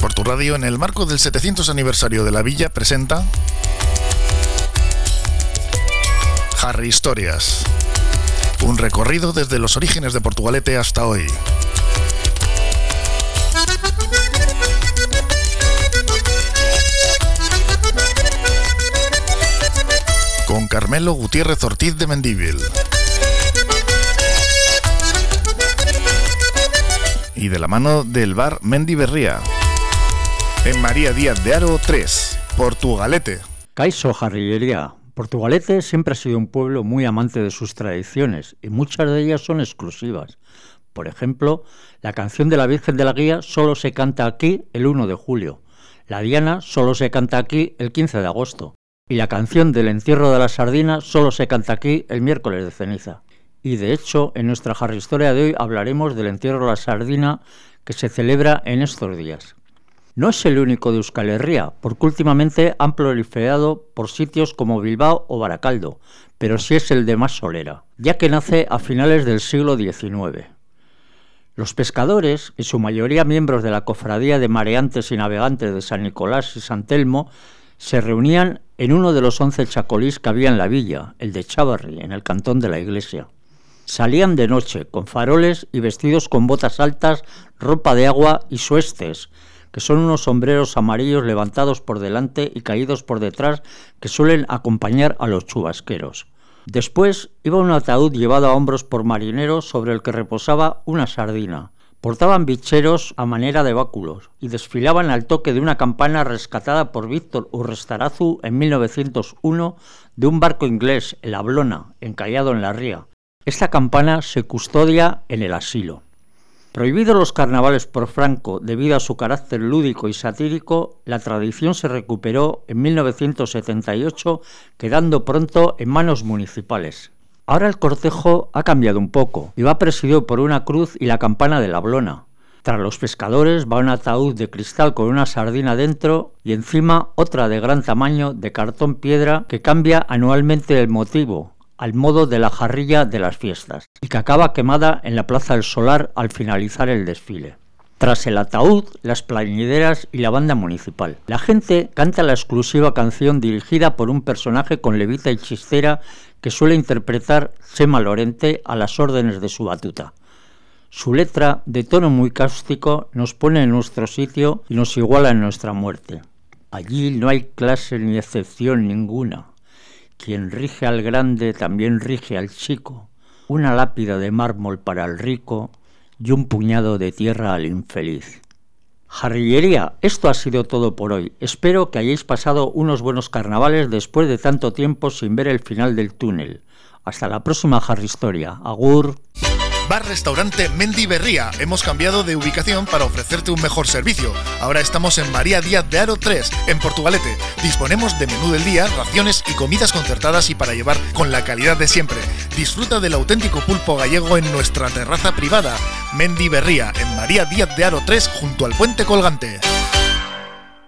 Portu Radio, en el marco del 700 aniversario de la villa, presenta Harry Historias, un recorrido desde los orígenes de Portugalete hasta hoy. Con Carmelo Gutiérrez Ortiz de Mendívil. Y de la mano del bar Mendi Berría. En María Díaz de Haro 3, Portugalete. Caixo Jarrillería. Portugalete siempre ha sido un pueblo muy amante de sus tradiciones y muchas de ellas son exclusivas. Por ejemplo, la canción de la Virgen de la Guía solo se canta aquí el 1 de julio. La Diana solo se canta aquí el 15 de agosto. Y la canción del entierro de la sardina solo se canta aquí el miércoles de ceniza. Y de hecho, en nuestra Jarristoria de hoy hablaremos del entierro de la sardina que se celebra en estos días. No es el único de Euskal Herria, porque últimamente han proliferado por sitios como Bilbao o Baracaldo, pero sí es el de más solera, ya que nace a finales del siglo XIX. Los pescadores, en su mayoría miembros de la cofradía de mareantes y navegantes de San Nicolás y San Telmo, se reunían en uno de los 11 chacolís que había en la villa, el de Chavarri, en el cantón de la iglesia. Salían de noche, con faroles y vestidos con botas altas, ropa de agua y suestes, que son unos sombreros amarillos levantados por delante y caídos por detrás que suelen acompañar a los chubasqueros. Después iba un ataúd llevado a hombros por marineros sobre el que reposaba una sardina. Portaban bicheros a manera de báculos y desfilaban al toque de una campana rescatada por Víctor Urrestarazu en 1901 de un barco inglés, el Ablona, encallado en la ría. Esta campana se custodia en el asilo. Prohibidos los carnavales por Franco debido a su carácter lúdico y satírico, la tradición se recuperó en 1978, quedando pronto en manos municipales. Ahora el cortejo ha cambiado un poco y va presidido por una cruz y la campana de la Blona. Tras los pescadores va un ataúd de cristal con una sardina dentro y encima otra de gran tamaño de cartón piedra que cambia anualmente el motivo, al modo de la jarrilla de las fiestas, y que acaba quemada en la Plaza del Solar al finalizar el desfile. Tras el ataúd, las plañideras y la banda municipal. La gente canta la exclusiva canción dirigida por un personaje con levita y chistera que suele interpretar Chema Lorente a las órdenes de su batuta. Su letra, de tono muy cáustico, nos pone en nuestro sitio y nos iguala en nuestra muerte. Allí no hay clase ni excepción ninguna. Quien rige al grande también rige al chico, una lápida de mármol para el rico y un puñado de tierra al infeliz. Jarrillería, esto ha sido todo por hoy. Espero que hayáis pasado unos buenos carnavales después de tanto tiempo sin ver el final del túnel. Hasta la próxima Jarristoria. Agur. Bar-restaurante Mendi Berría. Hemos cambiado de ubicación para ofrecerte un mejor servicio. Ahora estamos en María Díaz de Haro 3, en Portugalete. Disponemos de menú del día, raciones y comidas concertadas y para llevar con la calidad de siempre. Disfruta del auténtico pulpo gallego en nuestra terraza privada. Mendi Berría, en María Díaz de Haro 3, junto al puente colgante.